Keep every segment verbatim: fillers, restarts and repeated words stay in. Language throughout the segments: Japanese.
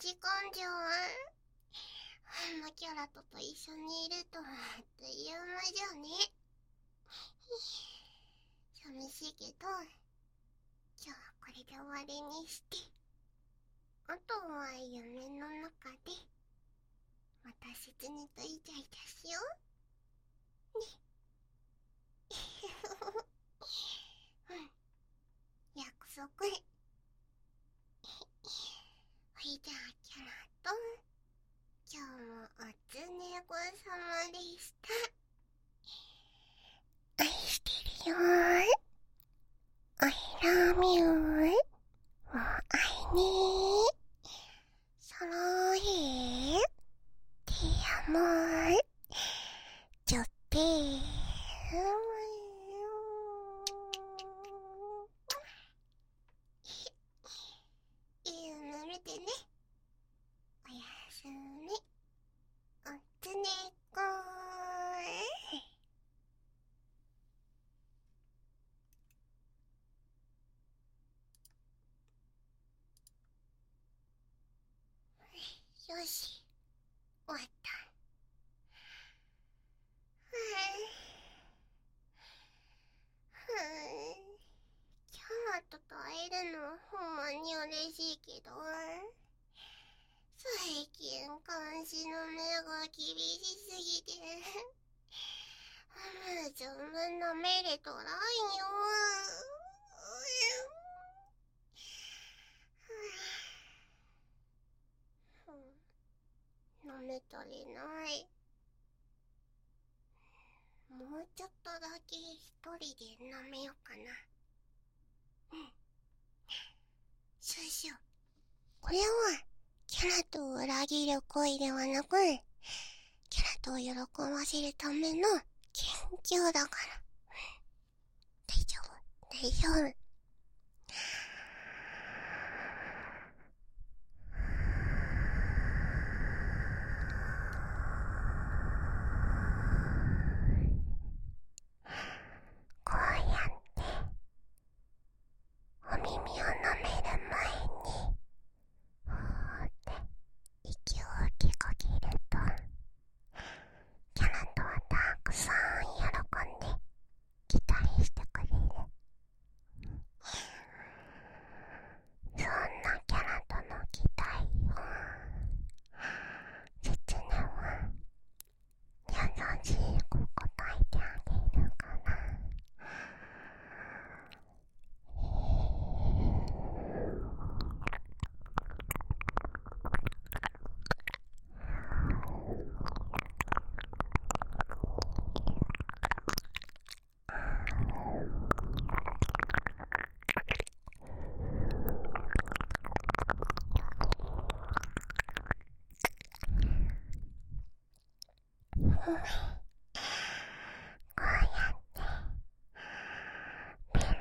時間じゃん。あんなキャラとと一緒にいるとあっという間じゃね。寂しいけど、今日はこれで終わりにして、あとは夢の中でまた切にとイチャイチャしようね。うん、約束。ほいじゃあキャラと今日もおつねご様でした。愛してるよー。I love you。もう愛ねー。そろへー。てやもー。ちょってー。いい夢見てね。おやすみ。おつねこー。よし、終わった。ふぅ、キャラとと会えるのはほんまに嬉しいけど、最近監視の目が厳しすぎて、あむずむ舐めれとらんよ。舐めとれない。もうちょっとだけ一人で舐めようかな。うん。そうしよう。これはキャラとを裏切る恋ではなく、キャラとを喜ばせるための研究だから。大丈夫、大丈夫。こうやってお耳を舐める前にふーって息を吹きかけると、キャラとはたくさん喜んで期待してくれる。そんなキャラとの期待を切ねは優しく答えてあげるから。こうやってペロペ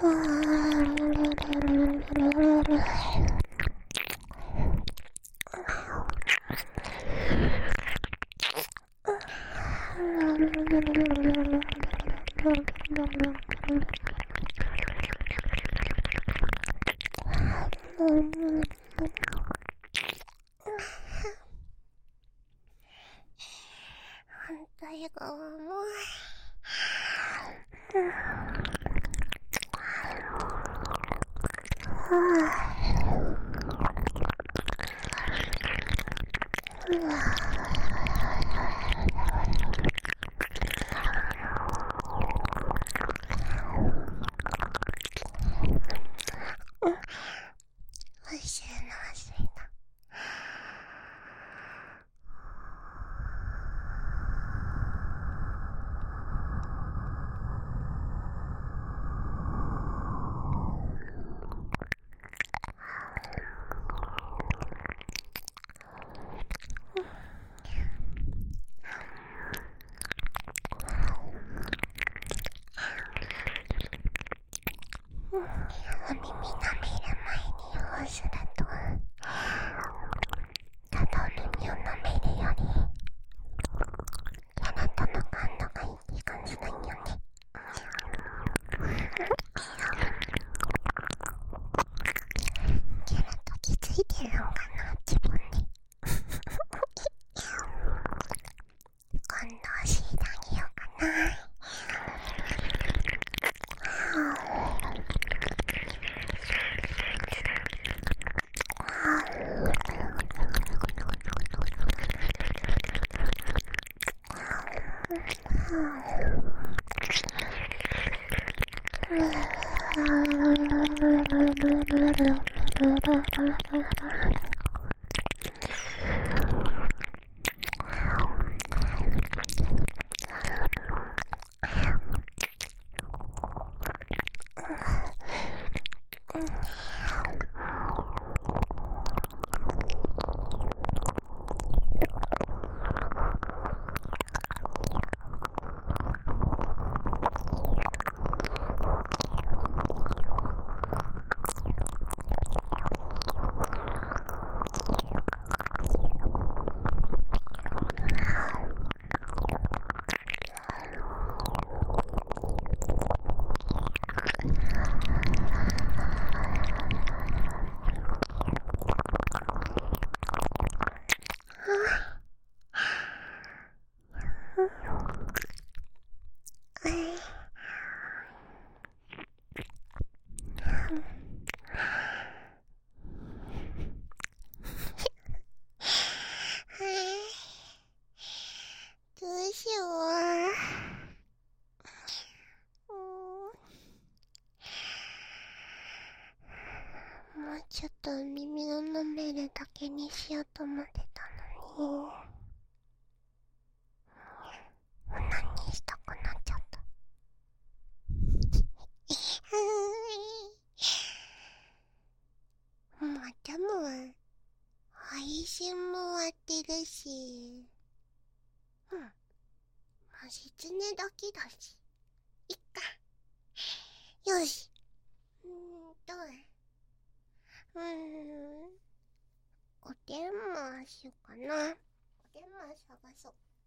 反対側もおいしいな、おいしいな。お耳の見る前にこうすると、ただお耳を舐めるよりキャラとの感度がいい気がするんよね。キャラと気づいてるのかな、自分に。今度教えてあげようかな。どうしよう。もうちょっと耳の舐めるだけにしようと思ってたのに、何したくなっちゃった。まあでも配信も終わってるし、うん、まあ狐だけだしいっか。よし、うーんとうーんお電話しようかな。お電話探そう。